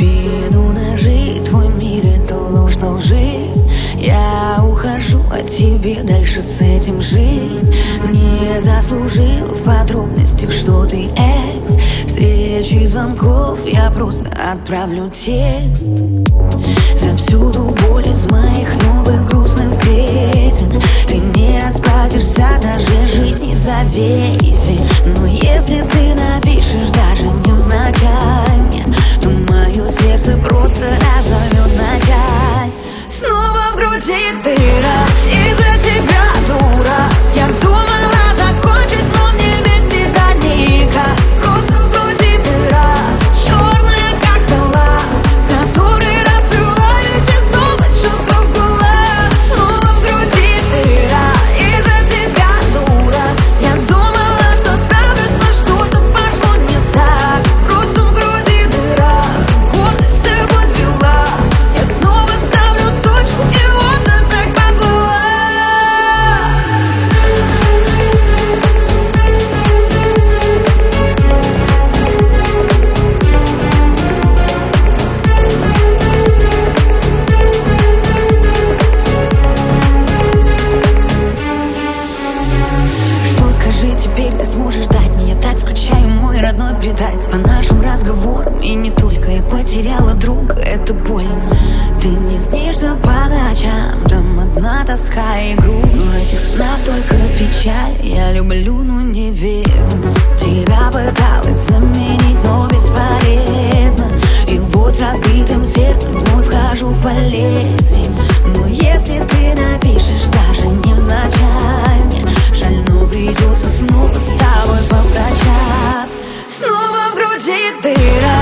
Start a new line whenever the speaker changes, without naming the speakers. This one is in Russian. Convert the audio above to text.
спину ножи, твой мир — это ложь на лжи. Я ухожу от тебя, дальше с этим жить. Не заслужил в подробностях, что ты экс. Встречи, звонков, я просто отправлю текст. Завсюду боль из моих новых грустных песен. Ты не расплатишься даже жизни за 10. Но если ты напишешь, даже невзначай мне, то мое сердце просто разорвет на часть. Снова в груди дыра, из-за тебя, дура. Я думала закончить, но мне без тебя никак. Просто в груди дыра, черная как зола, которой рассыпаюсь и снова чувства в кулак. Снова в груди дыра, из-за тебя, дура. Я думала, что справлюсь, но что-то пошло не так. Просто в груди дыра, гордость ты подвела. Я снова ставлю точку, и вот опять поплыла. Что скажи теперь, ты сможешь дать мне? Я так скучаю, мой родной предатель. По нашим разговорам и не только. Я потеряла друга, это больно. Ты мне снишься по ночам, там одна тоска и грусть. В этих снах только печаль. Я люблю, но не вернусь. Тебя пыталась заменить, но бесполезно. И вот с разбитым сердцем вновь вхожу по лезвию. Но если ты напишешь, даже невзначай мне, жаль, но придется снова с тобой попрощаться. Снова в груди дыра.